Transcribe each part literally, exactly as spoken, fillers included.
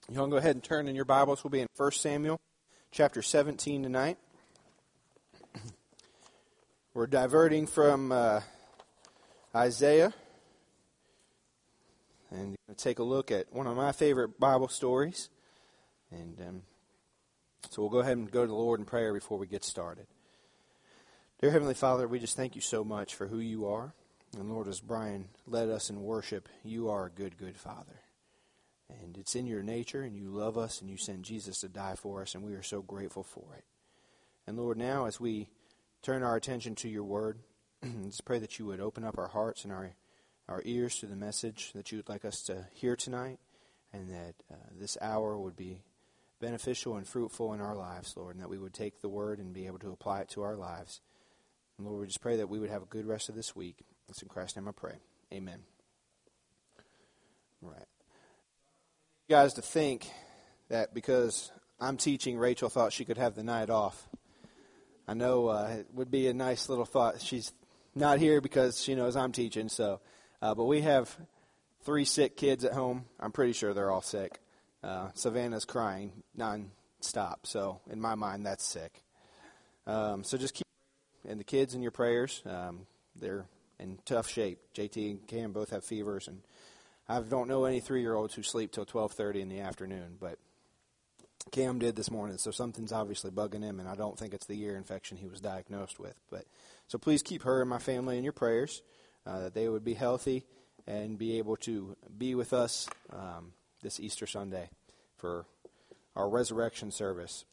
You want to go ahead and turn in your Bibles. We'll be in First Samuel chapter seventeen tonight. We're diverting from uh, Isaiah and going to take a look at one of my favorite Bible stories. And um, so we'll go ahead and go to the Lord in prayer before we get started. Dear Heavenly Father, we just thank you so much for who you are. And Lord, as Brian led us in worship, you are a good, good Father. And it's in your nature, and you love us, and you sent Jesus to die for us, and we are so grateful for it. And Lord, now as we turn our attention to your word, just pray that you would open up our hearts and our our ears to the message that you would like us to hear tonight, and that uh, this hour would be beneficial and fruitful in our lives, Lord, and that we would take the word and be able to apply it to our lives. And Lord, we just pray that we would have a good rest of this week. It's in Christ's name I pray. Amen. All right. You guys to think that because I'm teaching, Rachel thought she could have the night off. I know uh, it would be a nice little thought. She's not here because she knows I'm teaching. So, uh, but we have three sick kids at home. I'm pretty sure they're all sick. Uh, Savannah's crying non-stop. So in my mind, that's sick. Um, so just keep and the kids in your prayers. Um, they're in tough shape. J T and Cam both have fevers, and I don't know any three-year-olds who sleep till twelve thirty in the afternoon, but Cam did this morning, so something's obviously bugging him, and I don't think it's the ear infection he was diagnosed with. But so please keep her and my family in your prayers, uh, that they would be healthy and be able to be with us um, this Easter Sunday for our resurrection service.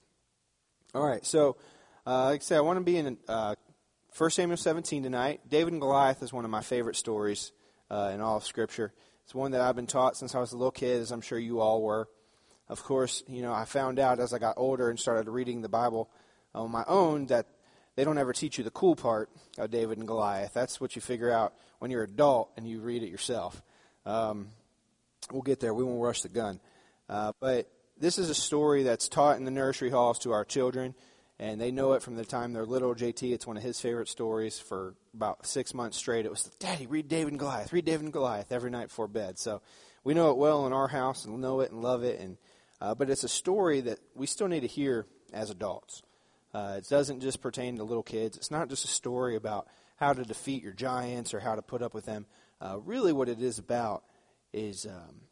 All right, so uh, like I said, I want to be in uh, First Samuel seventeen tonight. David and Goliath is one of my favorite stories uh, in all of Scripture. It's one that I've been taught since I was a little kid, as I'm sure you all were. Of course, you know, I found out as I got older and started reading the Bible on my own that they don't ever teach you the cool part of David and Goliath. That's what you figure out when you're an adult and you read it yourself. Um, we'll get there. We won't rush the gun. Uh, but this is a story that's taught in the nursery halls to our children, and they know it from the time they're little. J T, it's one of his favorite stories. For about six months straight, it was, Daddy, read David and Goliath, read David and Goliath every night before bed. So we know it well in our house and know it and love it. And uh, but it's a story that we still need to hear as adults. Uh, it doesn't just pertain to little kids. It's not just a story about how to defeat your giants or how to put up with them. Uh, really what it is about is um,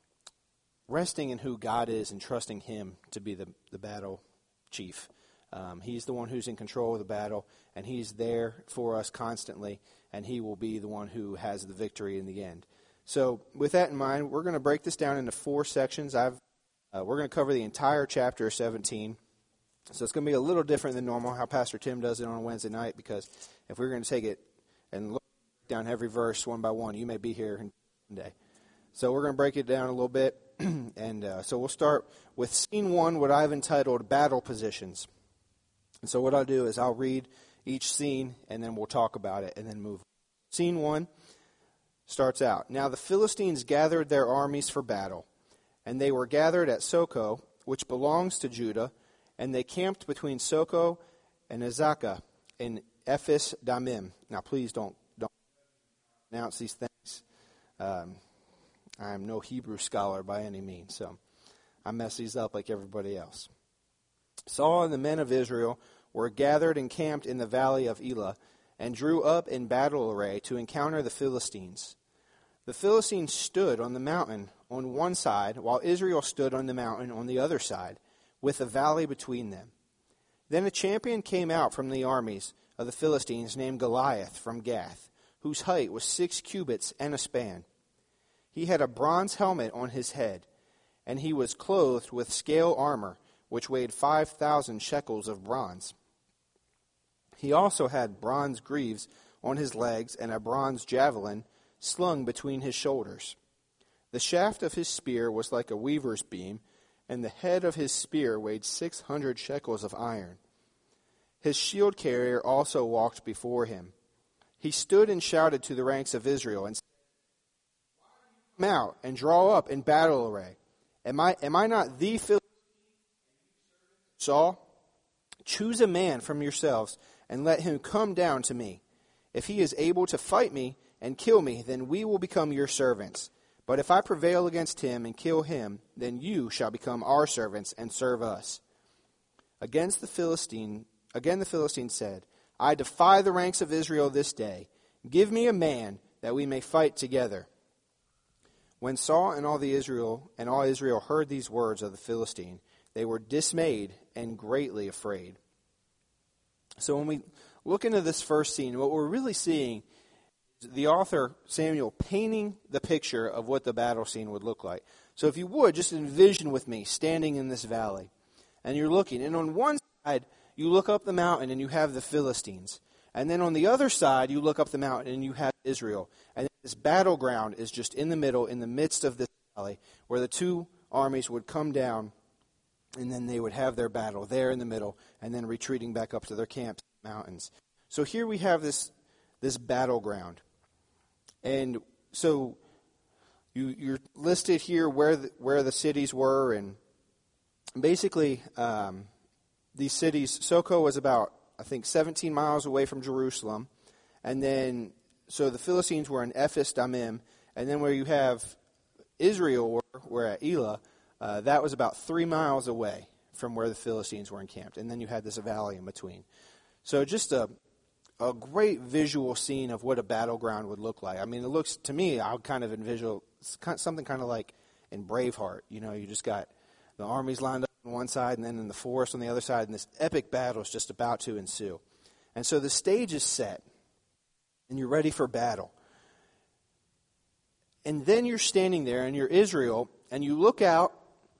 resting in who God is and trusting Him to be the, the battle chief. Um, he's the one who's in control of the battle, and He's there for us constantly, and He will be the one who has the victory in the end. So with that in mind, we're going to break this down into four sections. I've uh, we're going to cover the entire chapter seventeen. So it's going to be a little different than normal, how Pastor Tim does it on a Wednesday night, because if we're going to take it and look down every verse one by one, you may be here in one day. So we're going to break it down a little bit, and uh, so we'll start with scene one, what I've entitled Battle Positions. And so what I'll do is I'll read each scene, and then we'll talk about it, and then move. Scene one starts out. Now the Philistines gathered their armies for battle, and they were gathered at Soko, which belongs to Judah, and they camped between Soko and Azekah in Ephes Damim. Now please don't, don't pronounce these things. Um, I am no Hebrew scholar by any means, so I mess these up like everybody else. Saul and the men of Israel were gathered and camped in the valley of Elah, and drew up in battle array to encounter the Philistines. The Philistines stood on the mountain on one side, while Israel stood on the mountain on the other side, with a valley between them. Then a champion came out from the armies of the Philistines named Goliath from Gath, whose height was six cubits and a span. He had a bronze helmet on his head, and he was clothed with scale armor, which weighed five thousand shekels of bronze. He also had bronze greaves on his legs and a bronze javelin slung between his shoulders. The shaft of his spear was like a weaver's beam, and the head of his spear weighed six hundred shekels of iron. His shield carrier also walked before him. He stood and shouted to the ranks of Israel, and said, "Come out and draw up in battle array. Am I, am I not the Philistine? Saul, choose a man from yourselves, and let him come down to me. If he is able to fight me and kill me, then we will become your servants. But if I prevail against him and kill him, then you shall become our servants and serve us. Against the Philistine, again the Philistine said, I defy the ranks of Israel this day. Give me a man that we may fight together. When Saul and all the Israel and all Israel heard these words of the Philistine, they were dismayed and greatly afraid. So when we look into this first scene, what we're really seeing is the author, Samuel, painting the picture of what the battle scene would look like. So if you would, just envision with me standing in this valley, and you're looking, and on one side, you look up the mountain and you have the Philistines. And then on the other side, you look up the mountain and you have Israel. And this battleground is just in the middle, in the midst of this valley, where the two armies would come down, and then they would have their battle there in the middle, and then retreating back up to their camps in the mountains. So here we have this this battleground. And so you, you're listed here where the, where the cities were, and basically um, these cities, Soko was about, I think, seventeen miles away from Jerusalem. And then, so the Philistines were in Ephes Damim. And then where you have Israel, were, were at Elah, uh, that was about three miles away from where the Philistines were encamped. And then you had this valley in between. So just a, a great visual scene of what a battleground would look like. I mean, it looks, to me, I would kind of envision something kind of like in Braveheart. You know, you just got the armies lined up on one side and then in the forest on the other side, and this epic battle is just about to ensue. And so the stage is set, and you're ready for battle. And then you're standing there, and you're Israel, and you look out,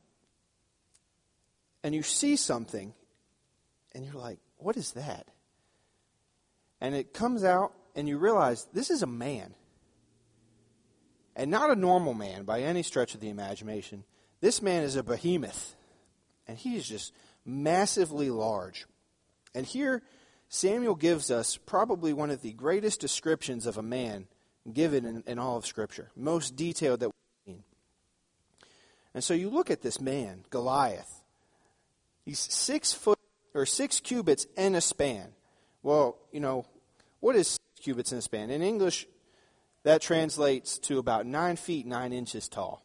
and you see something, and you're like, what is that? And it comes out, and you realize this is a man. And not a normal man by any stretch of the imagination. This man is a behemoth. And he is just massively large. And here, Samuel gives us probably one of the greatest descriptions of a man given in, in all of Scripture. Most detailed that we've seen. And so you look at this man, Goliath. He's six foot, or six cubits and a span. Well, you know, what is six cubits in a span? In English, that translates to about nine feet, nine inches tall.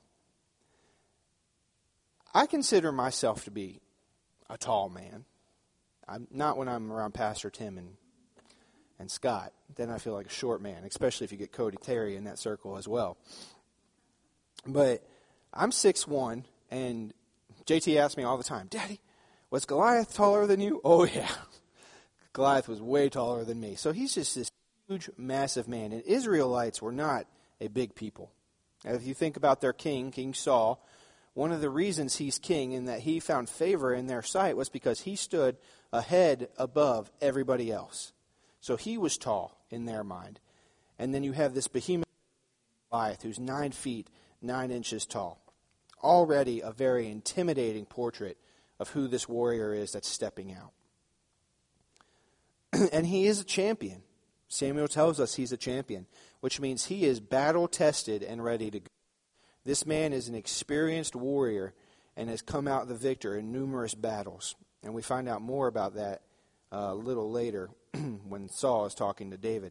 I consider myself to be a tall man. I'm not when I'm around Pastor Tim and and Scott. Then I feel like a short man, especially if you get Cody Terry in that circle as well. But I'm six one, and J T asks me all the time, Daddy, was Goliath taller than you? Oh, yeah. Goliath was way taller than me. So he's just this huge, massive man. And Israelites were not a big people. Now, if you think about their king, King Saul, one of the reasons he's king and that he found favor in their sight was because he stood a head above everybody else. So he was tall in their mind. And then you have this behemoth Goliath who's nine feet, nine inches tall. Already a very intimidating portrait of who this warrior is that's stepping out. And he is a champion. Samuel tells us he's a champion, which means he is battle-tested and ready to go. This man is an experienced warrior and has come out the victor in numerous battles. And we find out more about that uh, a little later when Saul is talking to David.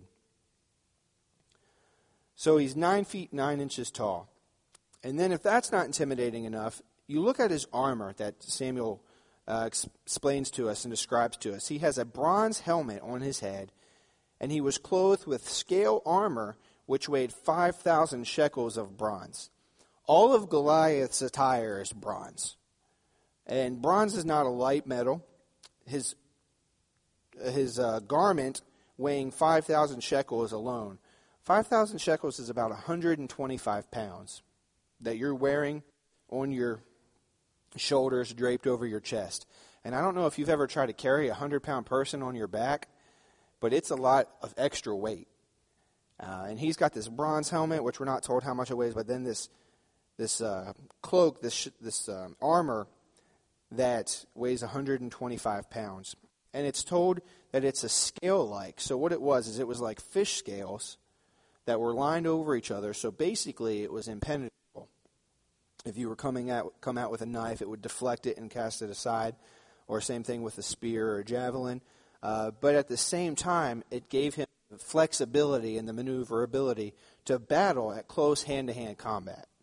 So he's nine feet, nine inches tall. And then if that's not intimidating enough, you look at his armor that Samuel uh, ex- explains to us and describes to us. He has a bronze helmet on his head, and he was clothed with scale armor, which weighed five thousand shekels of bronze. All of Goliath's attire is bronze. And bronze is not a light metal. His his uh, garment weighing five thousand shekels alone. five thousand shekels is about one hundred twenty-five pounds that you're wearing on your shoulders, draped over your chest. And I don't know if you've ever tried to carry a one hundred pound person on your back, but it's a lot of extra weight. Uh, and he's got this bronze helmet, which we're not told how much it weighs, but then this this uh, cloak, this this um, armor that weighs one hundred twenty-five pounds. And it's told that it's a scale-like. So what it was is it was like fish scales that were lined over each other. So basically it was impenetrable. If you were coming out come out with a knife, it would deflect it and cast it aside. Or same thing with a spear or a javelin. Uh, but at the same time, it gave him the flexibility and the maneuverability to battle at close hand-to-hand combat.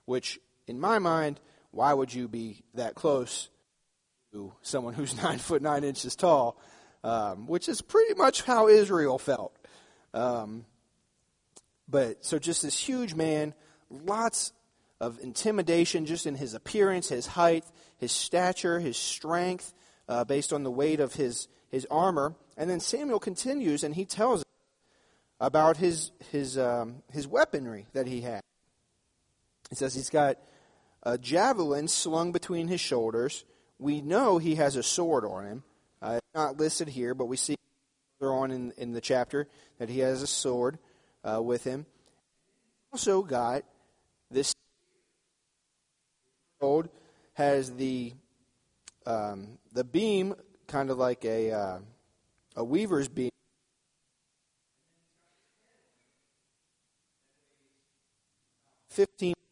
which, in my mind, why would you be that close to someone who's nine foot nine inches tall, um, which is pretty much how Israel felt. Um, but so just this huge man, lots of intimidation just in his appearance, his height, his stature, his strength, uh, based on the weight of his, his armor. And then Samuel continues and he tells us about his his um, his weaponry that he had. He says he's got a javelin slung between his shoulders. We know he has a sword on him. Uh, it's not listed here, but we see further on in, in the chapter that he has a sword uh, with him. Also got this sword has the um, the beam kind of like a uh, a weaver's beam. Fifteen.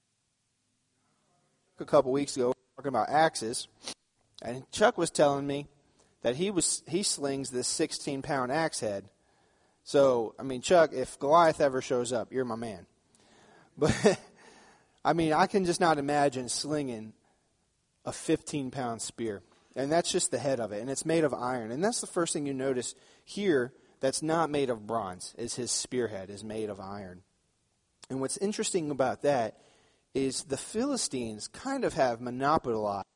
A couple weeks ago, talking about axes, and Chuck was telling me that he was he slings this sixteen pound axe head. So, I mean, Chuck, if Goliath ever shows up, you're my man. But I mean, I can just not imagine slinging a fifteen pound spear, and that's just the head of it, and it's made of iron. And that's the first thing you notice here. That's not made of bronze. Is his spearhead is made of iron. And what's interesting about that is the Philistines kind of have monopolized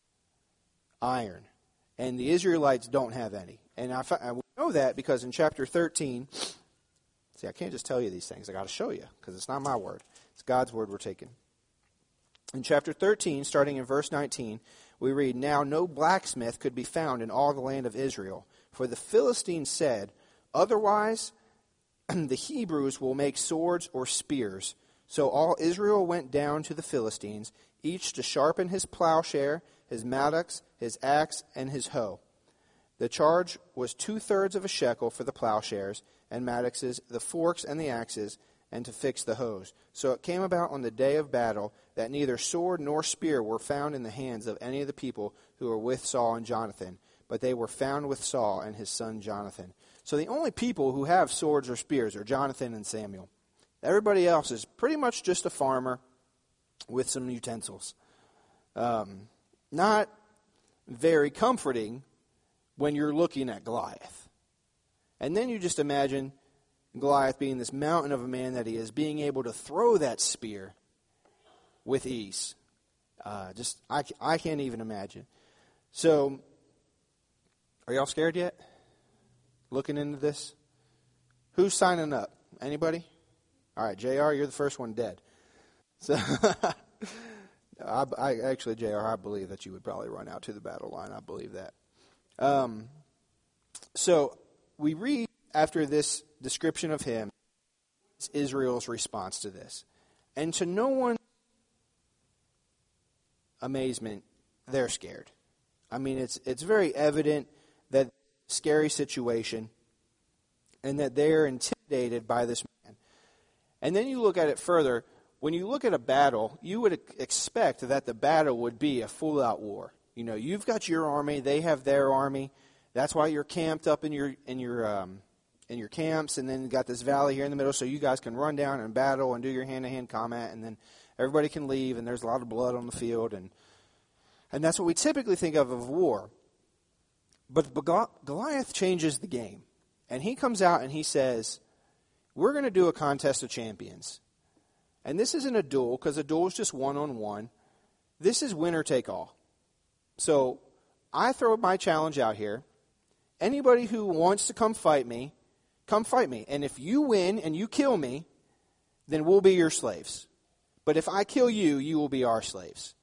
iron, and the Israelites don't have any. And I, I know that because in chapter thirteen, see, I can't just tell you these things. I got to show you because it's not my word. It's God's word we're taking. In chapter thirteen, starting in verse nineteen, we read, "Now no blacksmith could be found in all the land of Israel, for the Philistines said, 'Otherwise the Hebrews will make swords or spears.' So all Israel went down to the Philistines, each to sharpen his plowshare, his mattocks, his axe, and his hoe. The charge was two-thirds of a shekel for the plowshares and mattocks, the forks and the axes, and to fix the hoes. So it came about on the day of battle that neither sword nor spear were found in the hands of any of the people who were with Saul and Jonathan, but they were found with Saul and his son Jonathan." So the only people who have swords or spears are Jonathan and Samuel. Everybody else is pretty much just a farmer with some utensils. Um, not very comforting when you're looking at Goliath. And then you just imagine Goliath being this mountain of a man that he is, being able to throw that spear with ease. Uh, just I, I can't even imagine. So, are y'all scared yet? Looking into this? Who's signing up? Anybody? All right, J R, you're the first one dead. So, I, I actually, J R, I believe that you would probably run out to the battle line. I believe that. Um, so, we read after this description of him, it's Israel's response to this. And to no one's amazement, they're scared. I mean, it's it's very evident that scary situation and that they're intimidated by this man. And then you look at it further. When you look at a battle, you would expect that the battle would be a full-out war. You know, you've got your army, they have their army. That's why you're camped up in your in your um, in your camps, and then you got this valley here in the middle, so you guys can run down and battle and do your hand-to-hand combat, and then everybody can leave, and there's a lot of blood on the field, and and that's what we typically think of of war. But Goliath changes the game, and he comes out and he says, "We're going to do a contest of champions." And this isn't a duel, because a duel is just one-on-one. This is winner take all. So I throw my challenge out here. Anybody who wants to come fight me, come fight me. And if you win and you kill me, then we'll be your slaves. But if I kill you, you will be our slaves.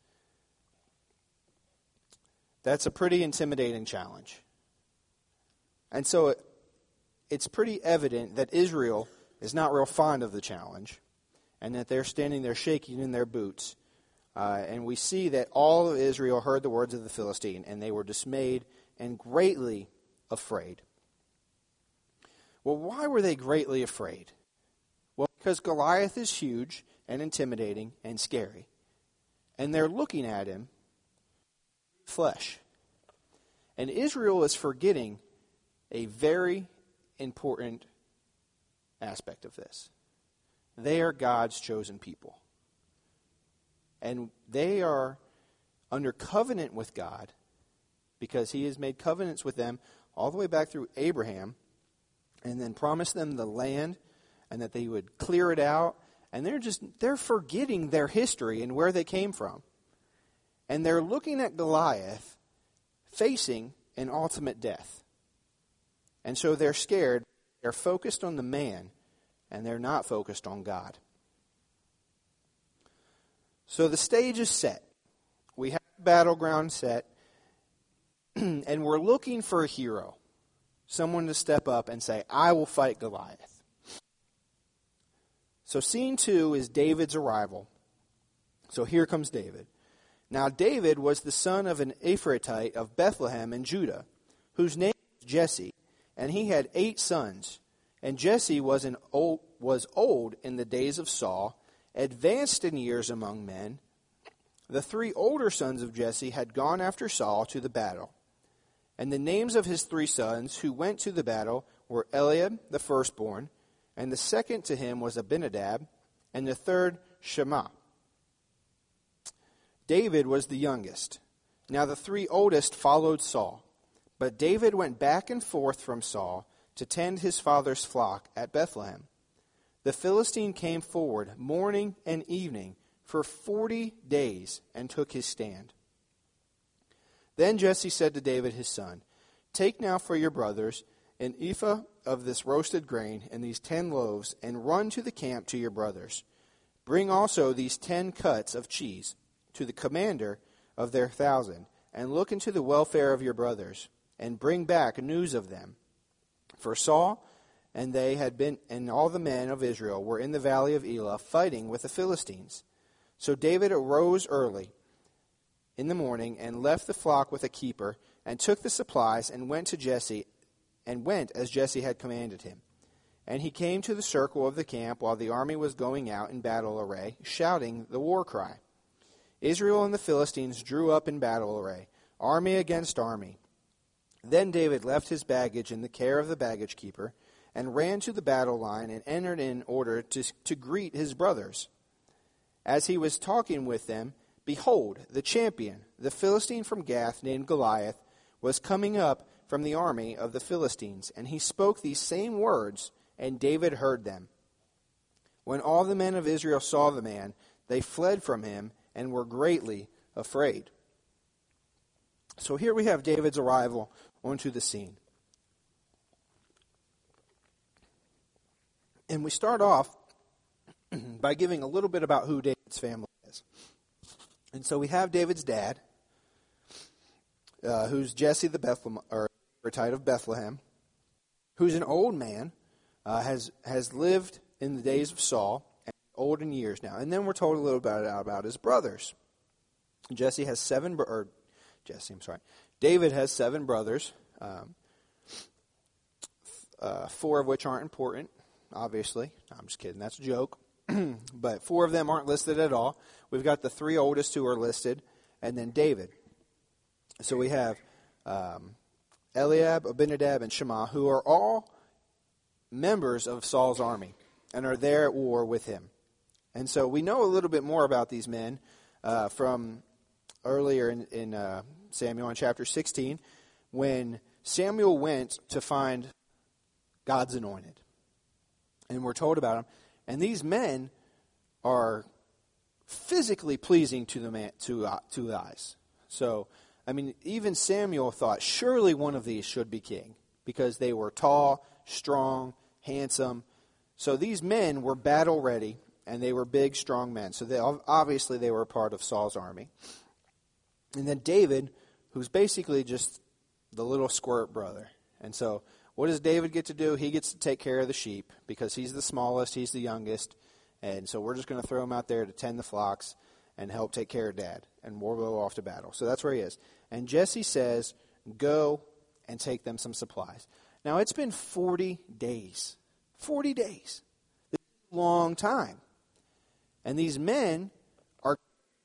That's a pretty intimidating challenge. And so it, it's pretty evident that Israel is not real fond of the challenge, and that they're standing there shaking in their boots. Uh, and we see that all of Israel heard the words of the Philistine, and they were dismayed and greatly afraid. Well, why were they greatly afraid? Well, because Goliath is huge and intimidating and scary. And they're looking at him, flesh. And Israel is forgetting a very important aspect of this. They are God's chosen people. And they are under covenant with God because he has made covenants with them all the way back through Abraham and then promised them the land and that they would clear it out. And they're just, they're forgetting their history and where they came from. And they're looking at Goliath facing an ultimate death. And so they're scared. They're focused on the man, and they're not focused on God. So the stage is set. We have the battleground set, and we're looking for a hero. Someone to step up and say, I will fight Goliath. So scene two is David's arrival. So here comes David. Now David was the son of an Ephrathite of Bethlehem in Judah, whose name was Jesse, and he had eight sons. And Jesse was an old, was old in the days of Saul, advanced in years among men. The three older sons of Jesse had gone after Saul to the battle. And the names of his three sons who went to the battle were Eliab, the firstborn, and the second to him was Abinadab, and the third Shammah. David was the youngest. Now the three oldest followed Saul. But David went back and forth from Saul to tend his father's flock at Bethlehem. The Philistine came forward morning and evening for forty days and took his stand. Then Jesse said to David his son, Take now for your brothers an ephah of this roasted grain and these ten loaves, and run to the camp to your brothers. Bring also these ten cuts of cheese to the commander of their thousand, and look into the welfare of your brothers, and bring back news of them. For Saul and they had been, and all the men of Israel were in the valley of Elah fighting with the Philistines. So David arose early in the morning and left the flock with a keeper, and took the supplies and went to Jesse, and went as Jesse had commanded him. And he came to the circle of the camp while the army was going out in battle array, shouting the war cry. Israel and the Philistines drew up in battle array, army against army. Then David left his baggage in the care of the baggage keeper, and ran to the battle line and entered in order to, to greet his brothers. As he was talking with them, behold, the champion, the Philistine from Gath, named Goliath, was coming up from the army of the Philistines, and he spoke these same words, and David heard them. When all the men of Israel saw the man, they fled from him and were greatly afraid. So here we have David's arrival onto the scene. And we start off by giving a little bit about who David's family is. And so we have David's dad, uh, who's Jesse the Bethlehem, or Ephrathite of Bethlehem, who's an old man, uh, has has lived in the days of Saul, and old in years now. And then we're told a little bit about, about his brothers. Jesse has seven, or Jesse, I'm sorry, David has seven brothers, um, uh, four of which aren't important, obviously. No, I'm just kidding, that's a joke. But four of them aren't listed at all. We've got the three oldest who are listed, and then David. So we have um, Eliab, Abinadab, and Shammah, who are all members of Saul's army and are there at war with him. And so we know a little bit more about these men uh, from earlier in, in uh, Samuel in chapter sixteen, when Samuel went to find God's anointed. And we're told about him. And these men are physically pleasing to the man, to uh, to the eyes. So, I mean, even Samuel thought, surely one of these should be king, because they were tall, strong, handsome. So these men were battle ready, and they were big, strong men. So they, obviously they were a part of Saul's army. And then David, who's basically just the little squirt brother. And so what does David get to do? He gets to take care of the sheep, because he's the smallest, he's the youngest. And so we're just going to throw him out there to tend the flocks and help take care of Dad. And we'll go off to battle. So that's where he is. And Jesse says, go and take them some supplies. Now, it's been forty days. forty days. This is a long time. And these men are,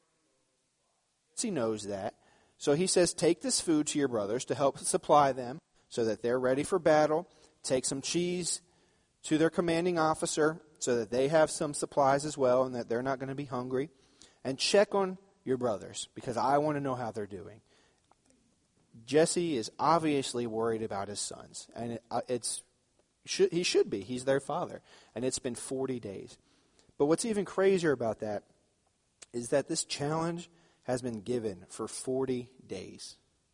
he knows that. So he says, take this food to your brothers to help supply them so that they're ready for battle. Take some cheese to their commanding officer so that they have some supplies as well and that they're not going to be hungry. and check on your brothers because I want to know how they're doing. Jesse is obviously worried about his sons, and it, uh, it's should, he should be. He's their father, and it's been forty days. But what's even crazier about that is that this challenge has been given for forty days.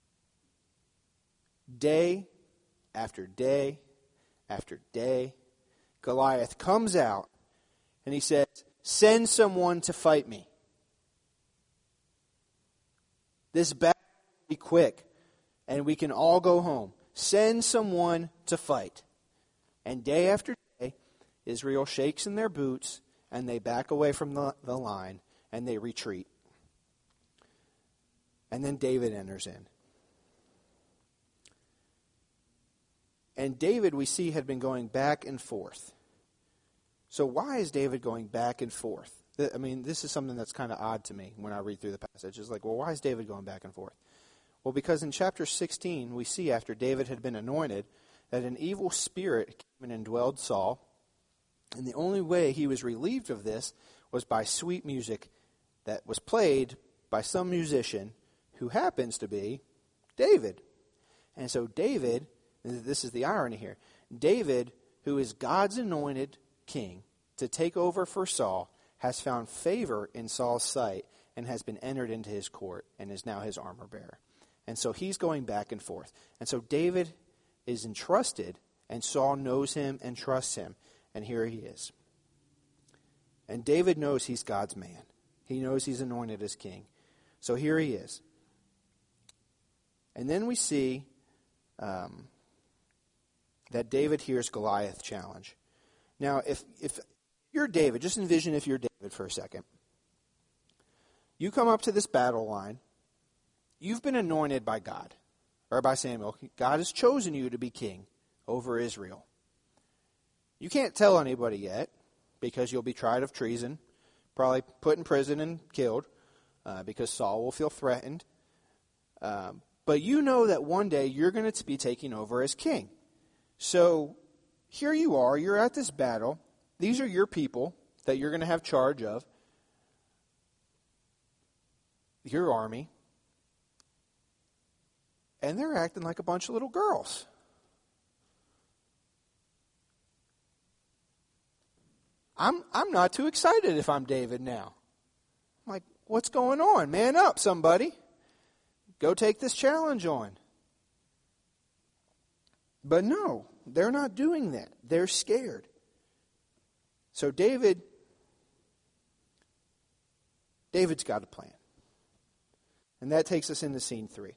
Day after day after day, Goliath comes out and he says, send someone to fight me. This battle will be quick and we can all go home. Send someone to fight. And day after day, Israel shakes in their boots and they back away from the, the line and they retreat. And then David enters in. And David, we see, had been going back and forth. So why is David going back and forth? I mean, this is something that's kind of odd to me when I read through the passage. It's like, well, why is David going back and forth? Well, because in chapter sixteen, we see after David had been anointed that an evil spirit came and indwelled Saul. And the only way he was relieved of this was by sweet music that was played by some musician who happens to be David. And so David, this is the irony here, David, who is God's anointed king to take over for Saul, has found favor in Saul's sight and has been entered into his court and is now his armor bearer. And so he's going back and forth. And so David is entrusted, and Saul knows him and trusts him. And here he is. And David knows he's God's man. He knows he's anointed as king. So here he is. And then we see um, that David hears Goliath's challenge. Now, if if you're David, just envision if you're David for a second. You come up to this battle line. You've been anointed by God, or by Samuel. God has chosen you to be king over Israel. You can't tell anybody yet, because you'll be tried of treason, probably put in prison and killed, uh, because Saul will feel threatened. Um, but you know that one day you're going to be taking over as king. So here you are, you're at this battle. These are your people that you're going to have charge of. Your army. And they're acting like a bunch of little girls. I'm I'm not too excited if I'm David now. I'm like, what's going on? Man up, somebody. Go take this challenge on. But no, they're not doing that. They're scared. So David, David's got a plan. And that takes us into scene three,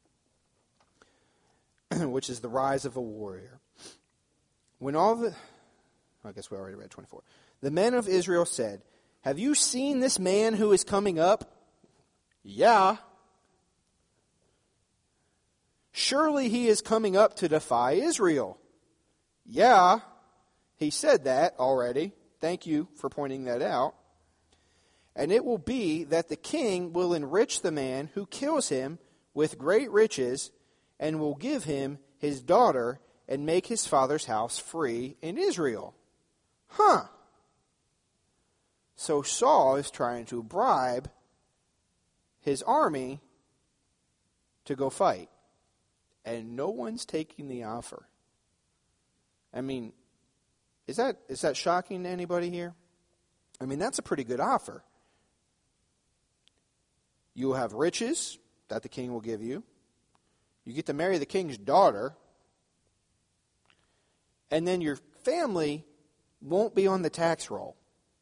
which is the rise of a warrior. When all the, I guess we already read twenty-four. The men of Israel said, have you seen this man who is coming up? Yeah. Surely he is coming up to defy Israel. Yeah. He said that already. Thank you for pointing that out. And it will be that the king will enrich the man who kills him with great riches and will give him his daughter and make his father's house free in Israel. Huh. So Saul is trying to bribe his army to go fight. And no one's taking the offer. I mean, is that is that shocking to anybody here? I mean, that's a pretty good offer. You will have riches that the king will give you. You get to marry the king's daughter. And then your family won't be on the tax roll.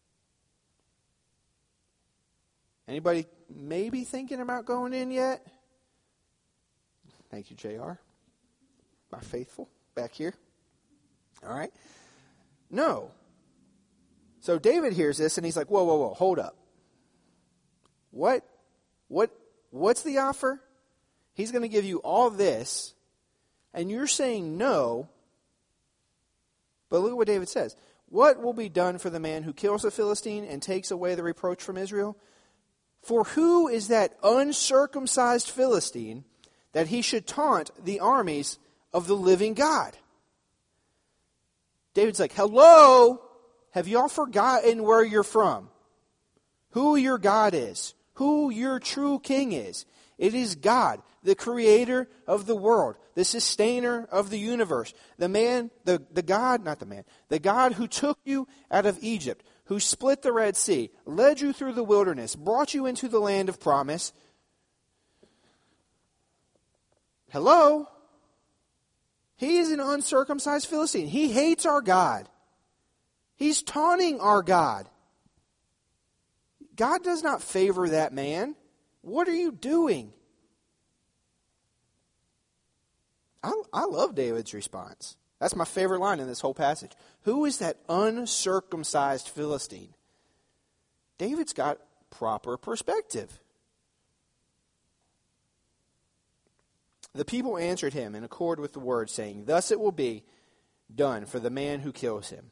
Anybody maybe thinking about going in yet? Thank you, J R. My faithful back here. All right. No. So David hears this and he's like, whoa, whoa, whoa, hold up. What? What? What's the offer? He's going to give you all this, and you're saying no. But look at what David says. What will be done for the man who kills a Philistine and takes away the reproach from Israel? For who is that uncircumcised Philistine that he should taunt the armies of the living God? David's like, hello? Have y'all forgotten where you're from? who your God is, who your true king is. It is God, the creator of the world, the sustainer of the universe, the man, the, the God, not the man, the God who took you out of Egypt, who split the Red Sea, led you through the wilderness, brought you into the land of promise. Hello? He is an uncircumcised Philistine. He hates our God. He's taunting our God. God does not favor that man. What are you doing? I, I love David's response. That's my favorite line in this whole passage. Who is that uncircumcised Philistine? David's got proper perspective. The people answered him in accord with the word, saying, thus it will be done for the man who kills him.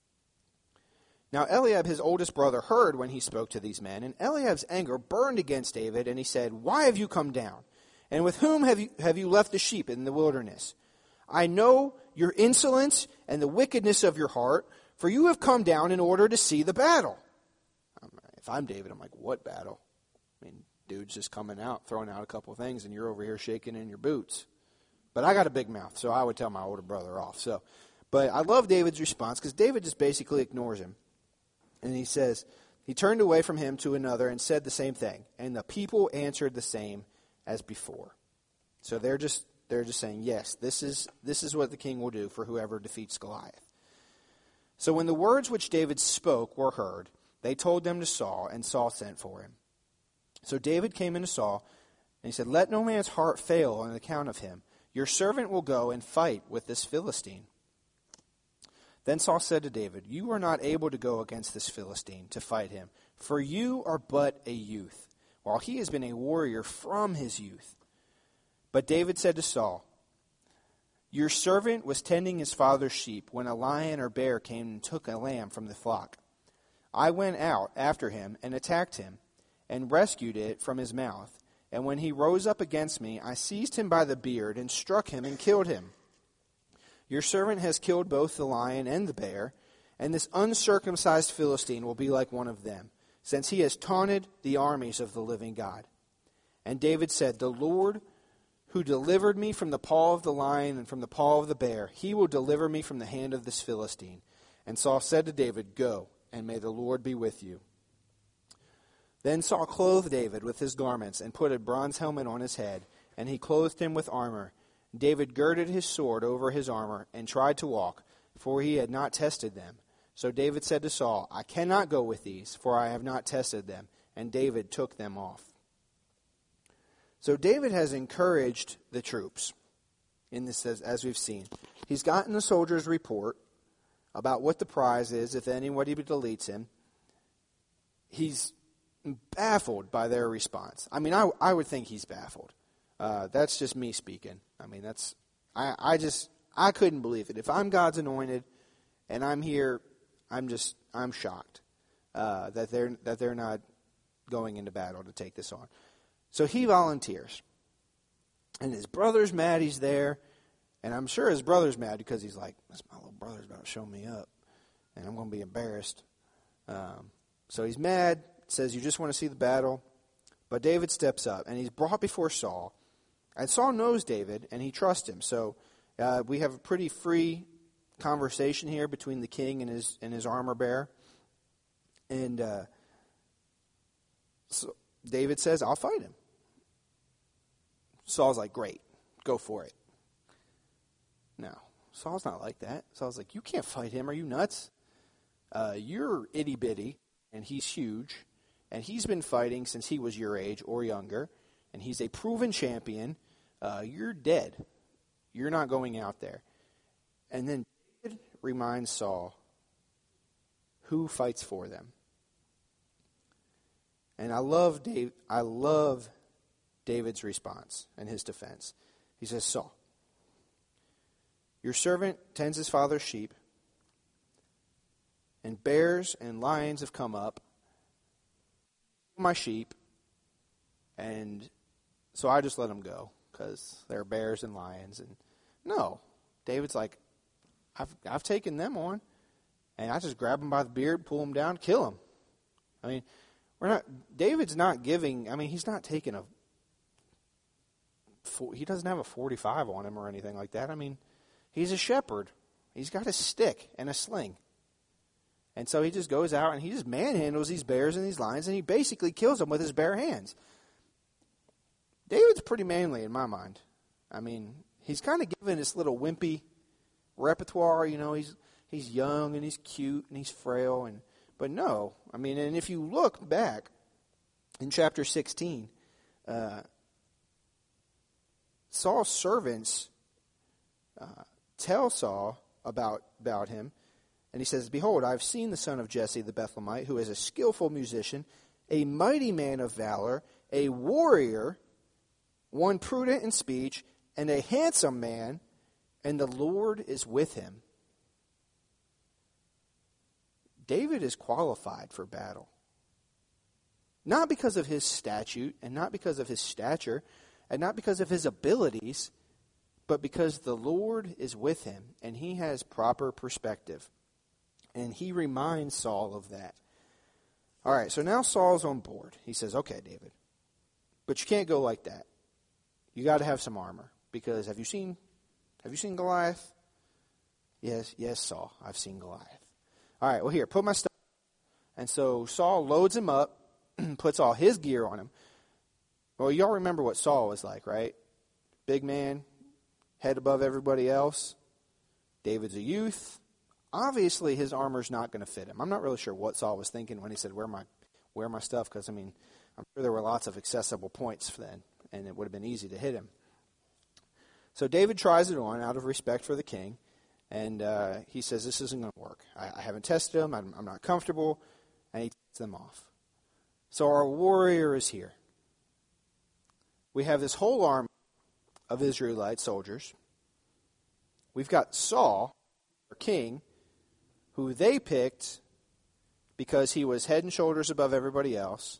Now Eliab, his oldest brother, heard when he spoke to these men, and Eliab's anger burned against David, and he said, why have you come down? And with whom have you, have you left the sheep in the wilderness? I know your insolence and the wickedness of your heart, for you have come down in order to see the battle. If I'm David, I'm like, what battle? I mean, dude's just coming out, throwing out a couple of things, and you're over here shaking in your boots. But I got a big mouth, so I would tell my older brother off. So, but I love David's response, because David just basically ignores him. And he says, he turned away from him to another and said the same thing. And the people answered the same as before. So they're just they're just saying, yes, this is this is what the king will do for whoever defeats Goliath. So when the words which David spoke were heard, they told them to Saul, and Saul sent for him. So David came into Saul, and he said, let no man's heart fail on account of him. Your servant will go and fight with this Philistine. Then Saul said to David, you are not able to go against this Philistine to fight him, for you are but a youth, while he has been a warrior from his youth. But David said to Saul, your servant was tending his father's sheep when a lion or bear came and took a lamb from the flock. I went out after him and attacked him and rescued it from his mouth. And when he rose up against me, I seized him by the beard and struck him and killed him. Your servant has killed both the lion and the bear, and this uncircumcised Philistine will be like one of them, since he has taunted the armies of the living God. And David said, the Lord who delivered me from the paw of the lion and from the paw of the bear, he will deliver me from the hand of this Philistine. And Saul said to David, go, and may the Lord be with you. Then Saul clothed David with his garments and put a bronze helmet on his head, and he clothed him with armor. David girded his sword over his armor and tried to walk, for he had not tested them. So David said to Saul, I cannot go with these, for I have not tested them. And David took them off. So David has encouraged the troops in this, as, as we've seen. He's gotten the soldiers' report about what the prize is if anybody deletes him. He's baffled by their response. I mean, I, I would think he's baffled. Uh, that's just me speaking. I mean, that's I, I just I couldn't believe it. If I'm God's anointed and I'm here, I'm just I'm shocked uh, that they're that they're not going into battle to take this on. So he volunteers, and his brother's mad he's there, and I'm sure his brother's mad because he's like, "This my little brother's about to show me up, and I'm going to be embarrassed." Um, so he's mad. Says, "You just want to see the battle." But David steps up, and he's brought before Saul. And Saul knows David, and he trusts him. So uh, we have a pretty free conversation here between the king and his and his armor bearer. And uh, so David says, I'll fight him. Saul's like, great, go for it. No, Saul's not like that. Saul's like, you can't fight him. Are you nuts? Uh, you're itty-bitty, and he's huge. And he's been fighting since he was your age or younger. And he's a proven champion. Uh, you're dead. You're not going out there. And then David reminds Saul who fights for them. And I love Dave. I love David's response and his defense. He says, Saul, your servant tends his father's sheep, and bears and lions have come up my sheep, and so I just let them go because they're bears and lions. And no, David's like, I've I've taken them on, and I just grab them by the beard, pull them down, kill them. I mean, We're not. David's not giving. I mean, he's not taking a. He doesn't have a forty-five on him or anything like that. I mean, he's a shepherd. He's got a stick and a sling. And so he just goes out and he just manhandles these bears and these lions, and he basically kills them with his bare hands. David's pretty manly in my mind. I mean, he's kind of given this little wimpy repertoire. You know, he's he's young and he's cute and he's frail, and but no, I mean, and if you look back in chapter sixteen, uh, Saul's servants uh, tell Saul about about him. And he says, "Behold, I have seen the son of Jesse the Bethlehemite, who is a skillful musician, a mighty man of valor, a warrior, one prudent in speech, and a handsome man, and the Lord is with him." David is qualified for battle. Not because of his statute, and not because of his stature, and not because of his abilities, but because the Lord is with him, and he has proper perspective. And he reminds Saul of that. All right, so now Saul's on board. He says, "Okay, David, but you can't go like that. You got to have some armor, because have you seen have you seen Goliath?" "Yes, yes, Saul, I've seen Goliath." "All right, well, here, put my stuff." And so Saul loads him up, puts all his gear on him. Well, y'all remember what Saul was like, right? Big man, head above everybody else. David's a youth. Obviously, his armor's not going to fit him. I'm not really sure what Saul was thinking when he said, "Wear my, wear my stuff," because, I mean, I'm sure there were lots of accessible points then, and it would have been easy to hit him. So David tries it on out of respect for the king, and uh, he says, "This isn't going to work. I, I haven't tested them. I'm, I'm not comfortable," and he takes them off. So our warrior is here. We have this whole army of Israelite soldiers. We've got Saul, our king, who they picked because he was head and shoulders above everybody else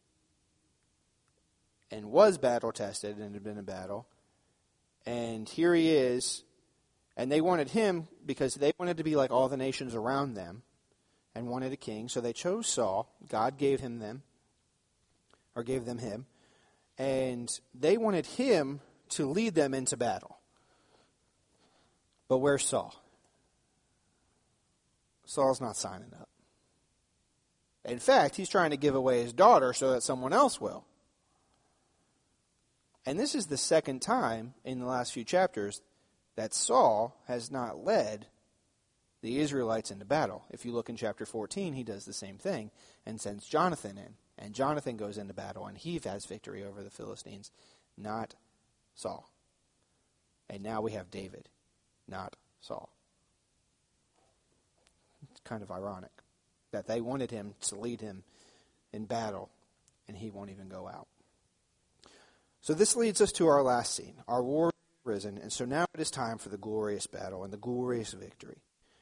and was battle-tested and had been in battle. And here he is, and they wanted him because they wanted to be like all the nations around them and wanted a king. So they chose Saul. God gave him them, or gave them him, and they wanted him to lead them into battle. But where's Saul? Saul's not signing up. In fact, he's trying to give away his daughter so that someone else will. And this is the second time in the last few chapters that Saul has not led the Israelites into battle. If you look in chapter fourteen, he does the same thing and sends Jonathan in. And Jonathan goes into battle, and he has victory over the Philistines, not Saul. And now we have David, not Saul. It's kind of ironic that they wanted him to lead him in battle, and he won't even go out. So this leads us to our last scene. Our war is risen, and so now it is time for the glorious battle and the glorious victory.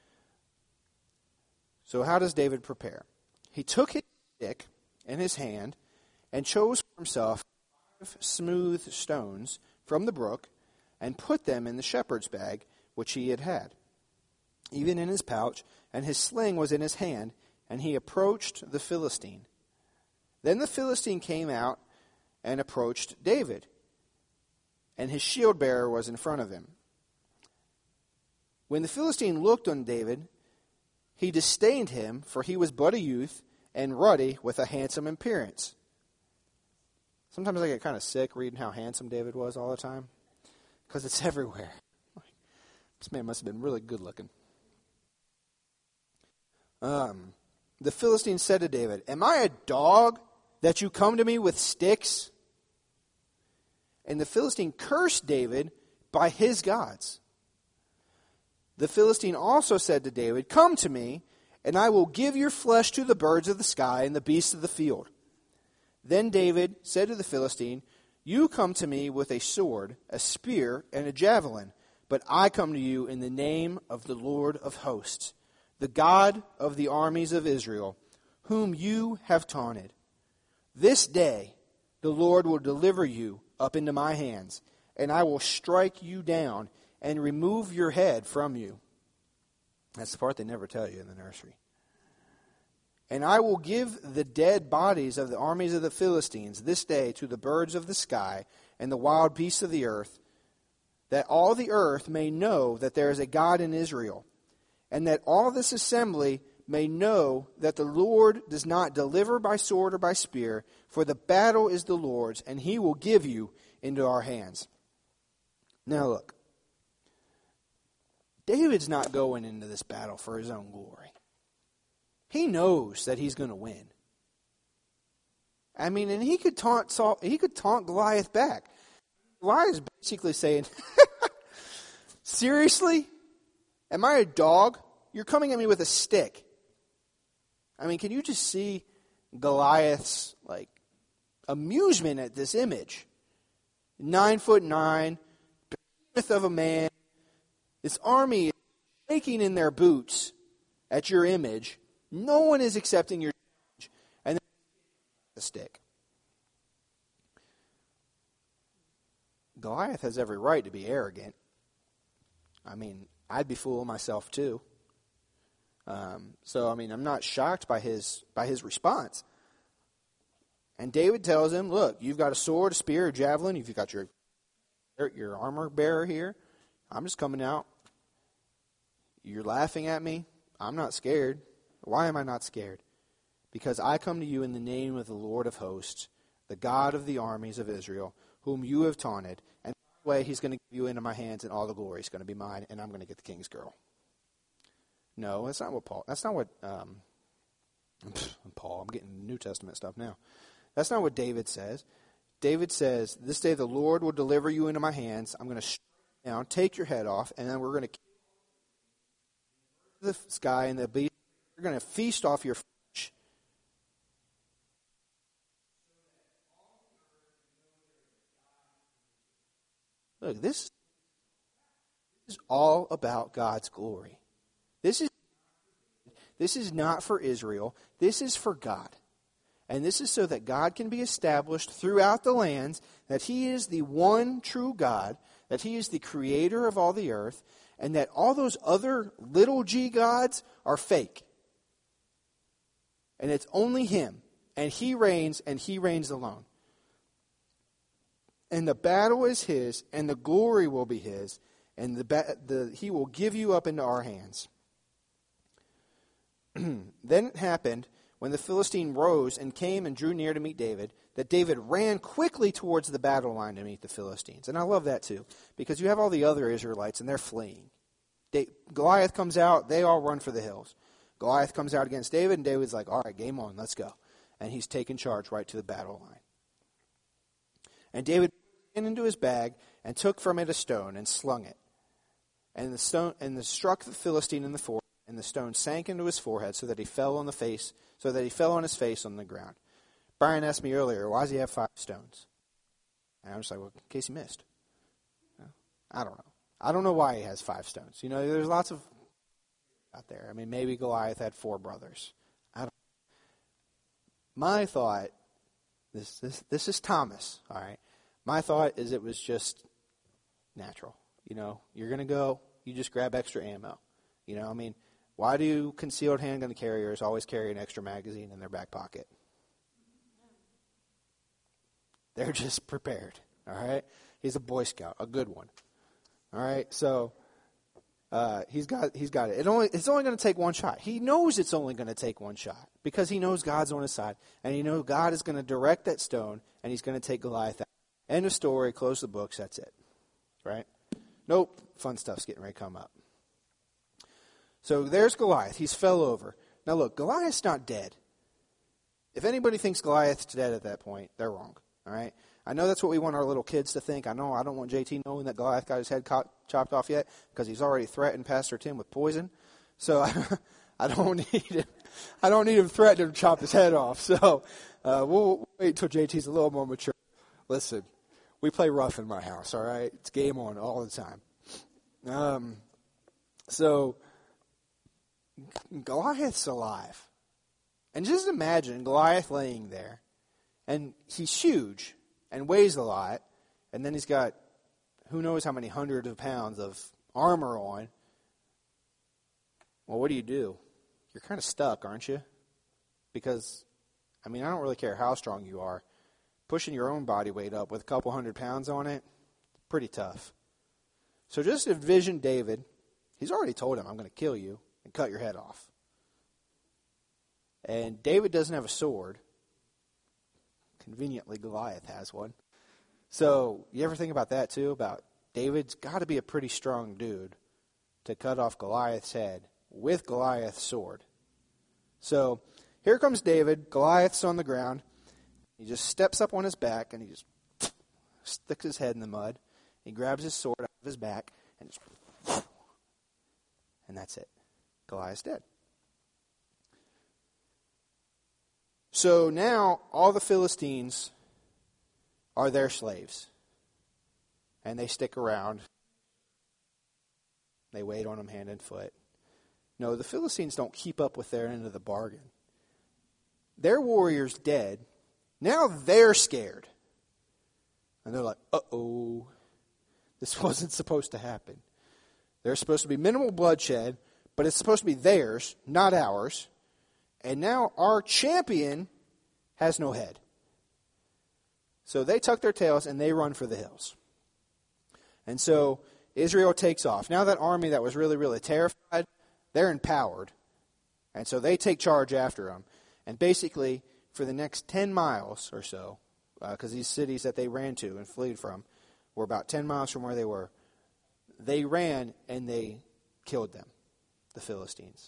So how does David prepare? He took his stick in his hand and chose for himself five smooth stones from the brook and put them in the shepherd's bag which he had had, even in his pouch, and his sling was in his hand, and he approached the Philistine. Then the Philistine came out and approached David, and his shield bearer was in front of him. When the Philistine looked on David, he disdained him, for he was but a youth and ruddy with a handsome appearance. Sometimes I get kind of sick reading how handsome David was all the time, because it's everywhere. This man must have been really good looking. Um, the Philistine said to David, "Am I a dog that you come to me with sticks?" And the Philistine cursed David by his gods. The Philistine also said to David, "Come to me, and I will give your flesh to the birds of the sky and the beasts of the field." Then David said to the Philistine, "You come to me with a sword, a spear, and a javelin, but I come to you in the name of the Lord of hosts, the God of the armies of Israel, whom you have taunted. This day the Lord will deliver you up into my hands, and I will strike you down and remove your head from you." That's the part they never tell you in the nursery. And I will give the dead bodies of the armies of the Philistines this day to the birds of the sky and the wild beasts of the earth, that all the earth may know that there is a God in Israel, and that all this assembly may know that the Lord does not deliver by sword or by spear, for the battle is the Lord's, and he will give you into our hands. Now look, David's not going into this battle for his own glory. He knows that he's going to win. I mean, and he could taunt Saul, he could taunt Goliath back. Goliath is basically saying, seriously? Am I a dog? You're coming at me with a stick. I mean, can you just see Goliath's like amusement at this image? Nine foot nine, behemoth of a man. This army is shaking in their boots at your image. No one is accepting your challenge. And then the stick. Goliath has every right to be arrogant. I mean, I'd be fooling myself too. Um, so, I mean, I'm not shocked by his by his response. And David tells him, look, you've got a sword, a spear, a javelin. You've got your, your armor bearer here. I'm just coming out. You're laughing at me. I'm not scared. Why am I not scared? Because I come to you in the name of the Lord of hosts, the God of the armies of Israel, whom you have taunted. And by the way, he's going to give you into my hands, and all the glory is going to be mine, and I'm going to get the king's girl. No, that's not what Paul, that's not what, um, Paul, I'm getting New Testament stuff now. That's not what David says. David says, this day the Lord will deliver you into my hands. I'm going to strike you down, take your head off, and then we're going to kill the sky and the beast. We're going to feast off your flesh. Look, this is all about God's glory. This is this is not for Israel. This is for God. And this is so that God can be established throughout the lands, that he is the one true God, that he is the creator of all the earth, and that all those other little g gods are fake. And it's only him. And he reigns, and he reigns alone. And the battle is his, and the glory will be his, and the, ba- the he will give you up into our hands. Then it happened, when the Philistine rose and came and drew near to meet David, that David ran quickly towards the battle line to meet the Philistines. And I love that too, because you have all the other Israelites, and they're fleeing. They, Goliath comes out, they all run for the hills. Goliath comes out against David, and David's like, all right, game on, let's go. And he's taken charge right to the battle line. And David went into his bag and took from it a stone and slung it. And the stone and the struck the Philistine in the forehead, and the stone sank into his forehead so that he fell on the face, so that he fell on his face on the ground. Brian asked me earlier, why does he have five stones? And I was like, well, in case he missed. I don't know. I don't know why he has five stones. You know, there's lots of out there. I mean, maybe Goliath had four brothers. I don't. My thought, this this this is Thomas. All right. My thought is it was just natural. You know, you're gonna go, you just grab extra ammo. You know, I mean, why do concealed handgun carriers always carry an extra magazine in their back pocket? They're just prepared. All right. He's a Boy Scout, a good one. All right. So. Uh, he's got he's got it. It only it's only going to take one shot. He knows it's only going to take one shot because he knows God's on his side, and he knows God is going to direct that stone, and he's going to take Goliath out. End of story. Close the books. That's it. Right? Nope. Fun stuff's getting ready to come up. So there's Goliath. He's fell over. Now look, Goliath's not dead. If anybody thinks Goliath's dead at that point, they're wrong. All right. I know that's what we want our little kids to think. I know I don't want J T knowing that Goliath got his head co- chopped off yet because he's already threatened Pastor Tim with poison. So I, I don't need him. I don't need him threatening to chop his head off. So uh, we'll wait until J T's a little more mature. Listen, we play rough in my house. All right, it's game on all the time. Um, so Goliath's alive, and just imagine Goliath laying there, and he's huge. And weighs a lot, and then he's got who knows how many hundreds of pounds of armor on. Well, what do you do? You're kind of stuck, aren't you? Because, I mean, I don't really care how strong you are. Pushing your own body weight up with a couple hundred pounds on it, pretty tough. So just envision David. He's already told him, I'm going to kill you and cut your head off. And David doesn't have a sword. Conveniently, Goliath has one. So you ever think about that too? About David's got to be a pretty strong dude to cut off Goliath's head with Goliath's sword. So here comes David. Goliath's on the ground. He just steps up on his back and he just sticks his head in the mud. He grabs his sword out of his back and just, and that's it. Goliath's dead. So now all the Philistines are their slaves. And they stick around. They wait on them hand and foot. No, the Philistines don't keep up with their end of the bargain. Their warrior's dead. Now they're scared. And they're like, uh-oh, this wasn't supposed to happen. There's supposed to be minimal bloodshed, but it's supposed to be theirs, not ours. And now our champion has no head. So they tuck their tails and they run for the hills. And so Israel takes off. Now that army that was really, really terrified, they're empowered. And so they take charge after them. And basically, for the next ten miles or so, because uh, these cities that they ran to and fled from were about ten miles from where they were, they ran and they killed them, the Philistines.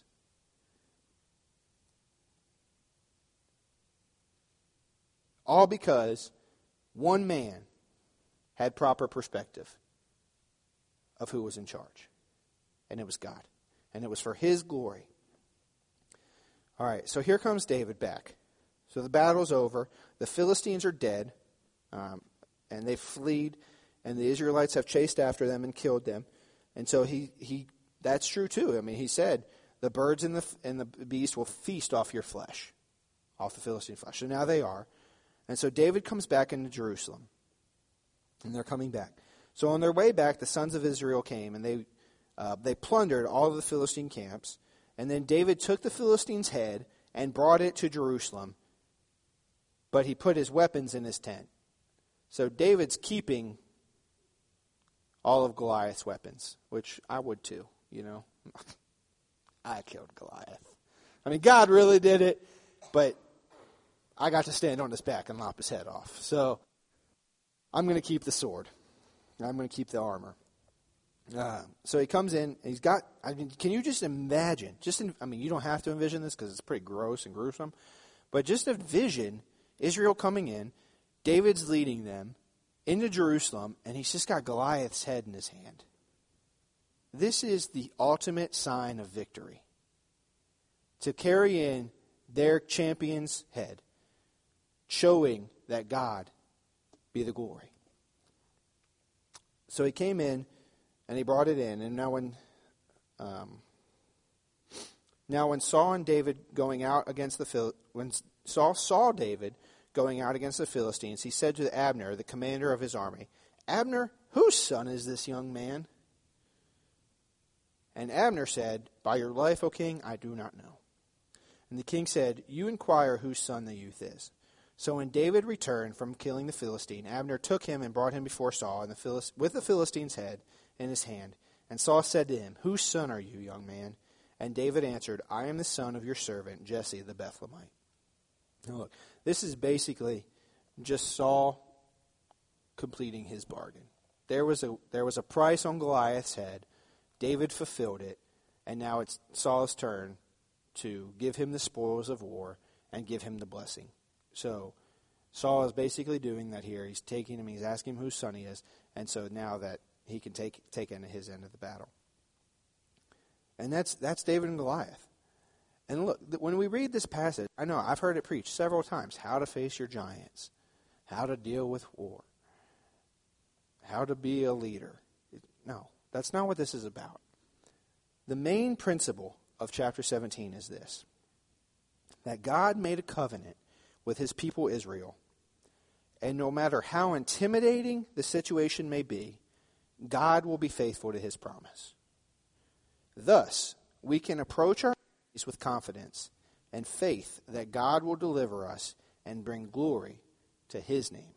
All because one man had proper perspective of who was in charge. And it was God. And it was for his glory. All right, so here comes David back. So the battle's over. The Philistines are dead. Um, and they fled. And the Israelites have chased after them and killed them. And so he, he that's true too. I mean, he said, the birds and the, and the beast will feast off your flesh. Off the Philistine flesh. So now they are. And so David comes back into Jerusalem. And they're coming back. So on their way back, the sons of Israel came, and they uh, they plundered all of the Philistine camps. And then David took the Philistine's head and brought it to Jerusalem. But he put his weapons in his tent. So David's keeping all of Goliath's weapons, which I would too, you know. I killed Goliath. I mean, God really did it, but I got to stand on his back and lop his head off. So I'm going to keep the sword. I'm going to keep the armor. Uh, so he comes in, and he's got, I mean, can you just imagine, just in, I mean, you don't have to envision this because it's pretty gross and gruesome, but just envision Israel coming in, David's leading them into Jerusalem, and he's just got Goliath's head in his hand. This is the ultimate sign of victory. To carry in their champion's head, showing that God be the glory. So he came in, and he brought it in, and now when um, now when Saul and David going out against the Phil- when Saul saw David going out against the Philistines, he said to Abner, the commander of his army, Abner, whose son is this young man? And Abner said, By your life, O king, I do not know. And the king said, You inquire whose son the youth is. So when David returned from killing the Philistine, Abner took him and brought him before Saul and the Philist- with the Philistine's head in his hand. And Saul said to him, Whose son are you, young man? And David answered, I am the son of your servant, Jesse the Bethlehemite. Now look, this is basically just Saul completing his bargain. There was a there was a price on Goliath's head. David fulfilled it. And now it's Saul's turn to give him the spoils of war and give him the blessing. So Saul is basically doing that here. He's taking him, he's asking him whose son he is, and so now that he can take take into his end of the battle. And that's that's David and Goliath. And look, when we read this passage, I know I've heard it preached several times, how to face your giants, how to deal with war, how to be a leader. No, that's not what this is about. The main principle of chapter seventeen is this, that God made a covenant with his people Israel. And no matter how intimidating the situation may be, God will be faithful to his promise. Thus, we can approach our enemies with confidence and faith that God will deliver us and bring glory to his name.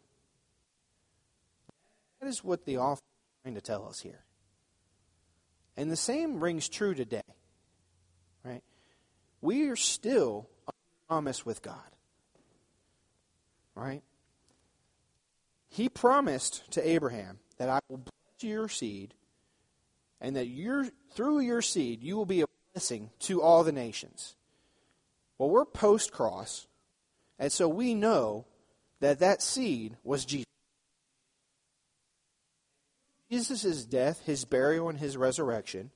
That is what the author is trying to tell us here. And the same rings true today. Right? We are still on promise with God. Right? He promised to Abraham that I will bless your seed, and that your, through your seed you will be a blessing to all the nations. Well, we're post-cross, and so we know that that seed was Jesus. Jesus' death, his burial, and his resurrection,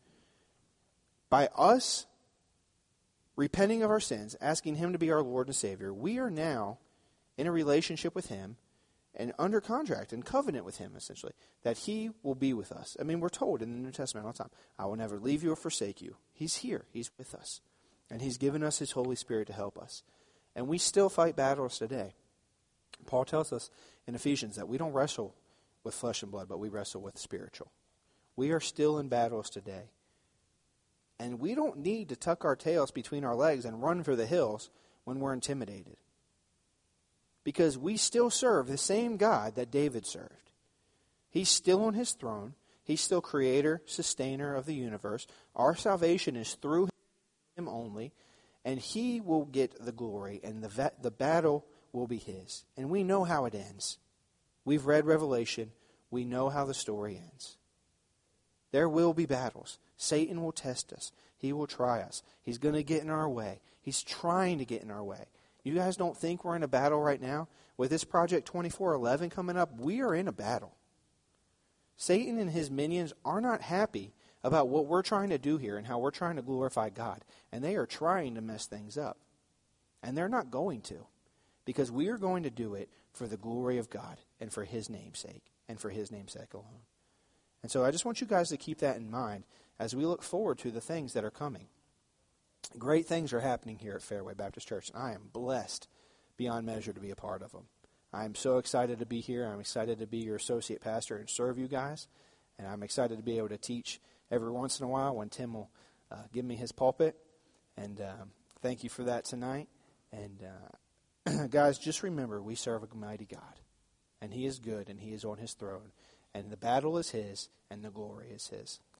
by us repenting of our sins, asking him to be our Lord and Savior, we are now in a relationship with him and under contract and covenant with him, essentially, that he will be with us. I mean, we're told in the New Testament all the time, I will never leave you or forsake you. He's here. He's with us. And he's given us his Holy Spirit to help us. And we still fight battles today. Paul tells us in Ephesians that we don't wrestle with flesh and blood, but we wrestle with spiritual. We are still in battles today. And we don't need to tuck our tails between our legs and run for the hills when we're intimidated. Because we still serve the same God that David served. He's still on his throne. He's still creator, sustainer of the universe. Our salvation is through him only. And he will get the glory, and the va- the battle will be his. And we know how it ends. We've read Revelation. We know how the story ends. There will be battles. Satan will test us. He will try us. He's going to get in our way. He's trying to get in our way. You guys don't think we're in a battle right now? With this Project twenty-four eleven coming up, we are in a battle. Satan and his minions are not happy about what we're trying to do here and how we're trying to glorify God. And they are trying to mess things up. And they're not going to. Because we are going to do it for the glory of God and for his name's sake and for his name's sake alone. And so I just want you guys to keep that in mind as we look forward to the things that are coming. Great things are happening here at Fairway Baptist Church, and I am blessed beyond measure to be a part of them. I am so excited to be here. I'm excited to be your associate pastor and serve you guys, and I'm excited to be able to teach every once in a while when Tim will uh, give me his pulpit, and um, thank you for that tonight. And uh, guys, just remember, we serve a mighty God, and he is good, and he is on his throne, and the battle is his, and the glory is his.